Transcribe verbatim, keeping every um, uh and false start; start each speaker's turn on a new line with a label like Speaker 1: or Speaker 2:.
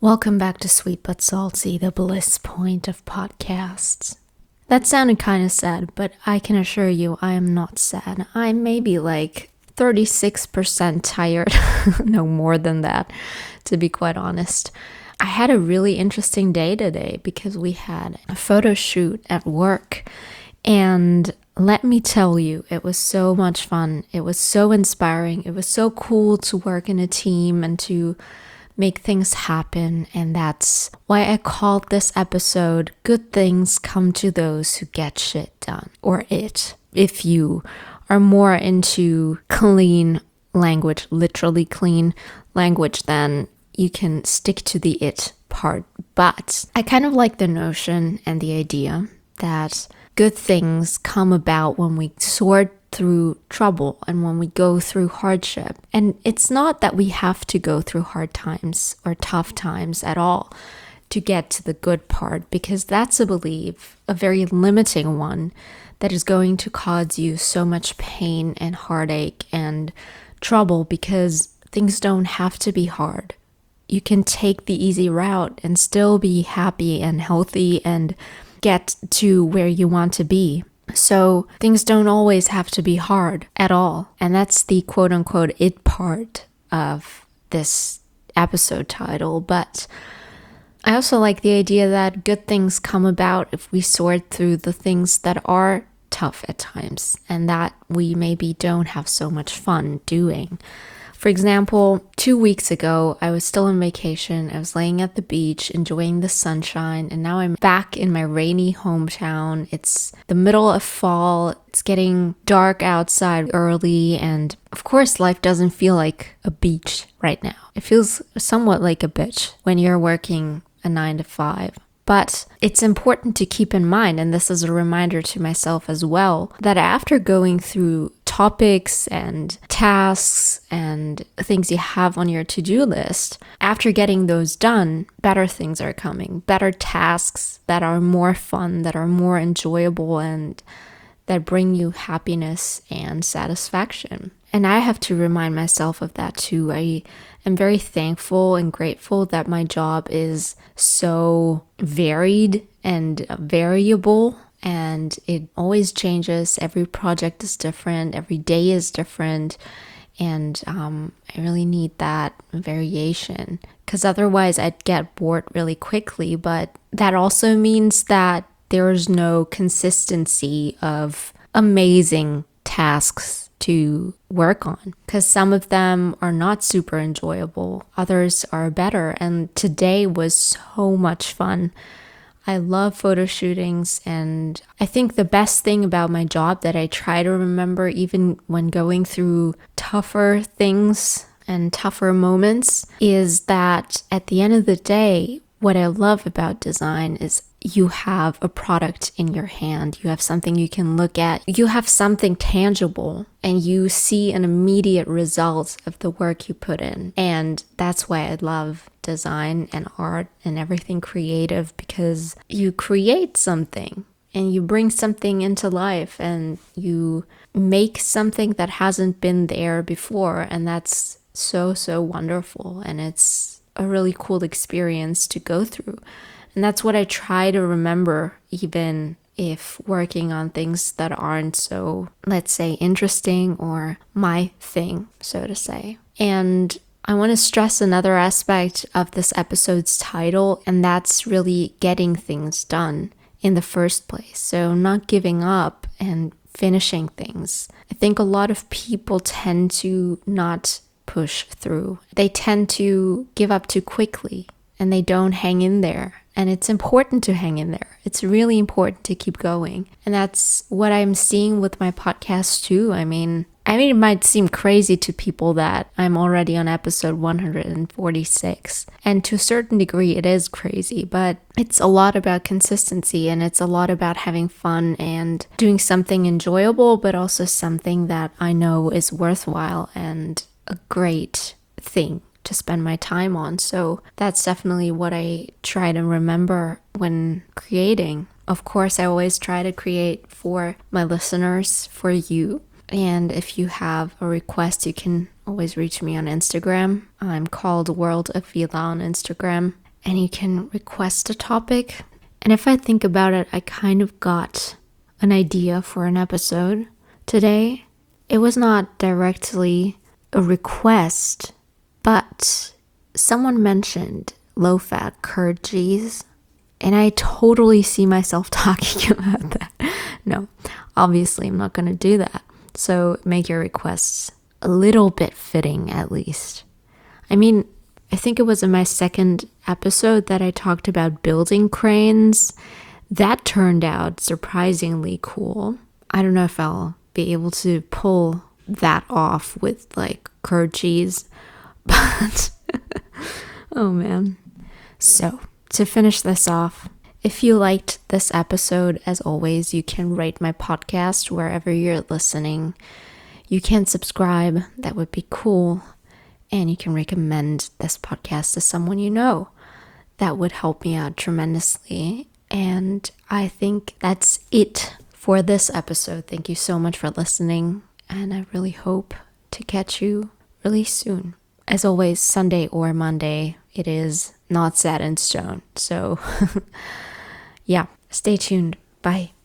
Speaker 1: Welcome back to Sweet But Salty, the bliss point of podcasts. That sounded kind of sad, but I can assure you I am not sad. I'm maybe like thirty-six percent tired, no more than that, to be quite honest. I had a really interesting day today because we had a photo shoot at work, and let me tell you, it was so much fun. It was so inspiring. It was so cool to work in a team and to make things happen, and that's why I called this episode Good Things Come to Those Who Get Shit Done, or IT, if you are more into clean language, literally clean language, then you can stick to the IT part. But I kind of like the notion and the idea that good things come about when we sort through trouble and when we go through hardship. And it's not that we have to go through hard times or tough times at all to get to the good part, because that's a belief, a very limiting one, that is going to cause you so much pain and heartache and trouble, because things don't have to be hard. You can take the easy route and still be happy and healthy and get to where you want to be. So things don't always have to be hard at all. And that's the quote unquote it part of this episode title. But I also like the idea that good things come about if we sort through the things that are tough at times and that we maybe don't have so much fun doing. For example, two weeks ago, I was still on vacation. I was laying at the beach, enjoying the sunshine, and now I'm back in my rainy hometown. It's the middle of fall. It's getting dark outside early, and of course, life doesn't feel like a beach right now. It feels somewhat like a bitch when you're working a nine to five. But it's important to keep in mind, and this is a reminder to myself as well, that after going through topics and tasks and things you have on your to-do list, after getting those done, better things are coming, better tasks that are more fun, that are more enjoyable, and that bring you happiness and satisfaction. And I have to remind myself of that too. I am very thankful and grateful that my job is so varied and variable, and it always changes. Every project is different, every day is different, and um, I really need that variation, because otherwise I'd get bored really quickly. But that also means that there's no consistency of amazing tasks to work on, because some of them are not super enjoyable, others are better, and today was so much fun. I love photo shootings, and I think the best thing about my job that I try to remember even when going through tougher things and tougher moments is that at the end of the day, what I love about design is you have a product in your hand. You have something you can look at. You have something tangible, and you see an immediate result of the work you put in. And that's why I love design and art and everything creative, because you create something and you bring something into life and you make something that hasn't been there before. And that's so, so wonderful. And it's a really cool experience to go through. And that's what I try to remember, even if working on things that aren't so, let's say, interesting or my thing, so to say. And I want to stress another aspect of this episode's title, and that's really getting things done in the first place. So not giving up and finishing things. I think a lot of people tend to not push through. They tend to give up too quickly, and they don't hang in there. And it's important to hang in there. It's really important to keep going. And that's what I'm seeing with my podcast too. I mean, I mean, it might seem crazy to people that I'm already on episode one hundred forty-six. And to a certain degree, it is crazy, but it's a lot about consistency, and it's a lot about having fun and doing something enjoyable, but also something that I know is worthwhile and a great thing to spend my time on. So that's definitely what I try to remember when creating. Of course, I always try to create for my listeners, for you. And if you have a request, you can always reach me on Instagram. I'm called World of Vila on Instagram. and you can request a topic. And if I think about it, I kind of got an idea for an episode today. It was not directly a request, but someone mentioned low-fat curd cheese, and I totally see myself talking about that. No, obviously I'm not going to do that. So make your requests a little bit fitting at least. I mean, I think it was in my second episode that I talked about building cranes. That turned out surprisingly cool. I don't know if I'll be able to pull that off with like curd cheese, but oh man. So to finish this off, if you liked this episode, as always, you can rate my podcast wherever you're listening. You can subscribe, that would be cool. And you can recommend this podcast to someone you know. That would help me out tremendously. And I think that's it for this episode. Thank you so much for listening. And I really hope to catch you really soon. As always, Sunday or Monday, it is not set in stone. So yeah, stay tuned. Bye.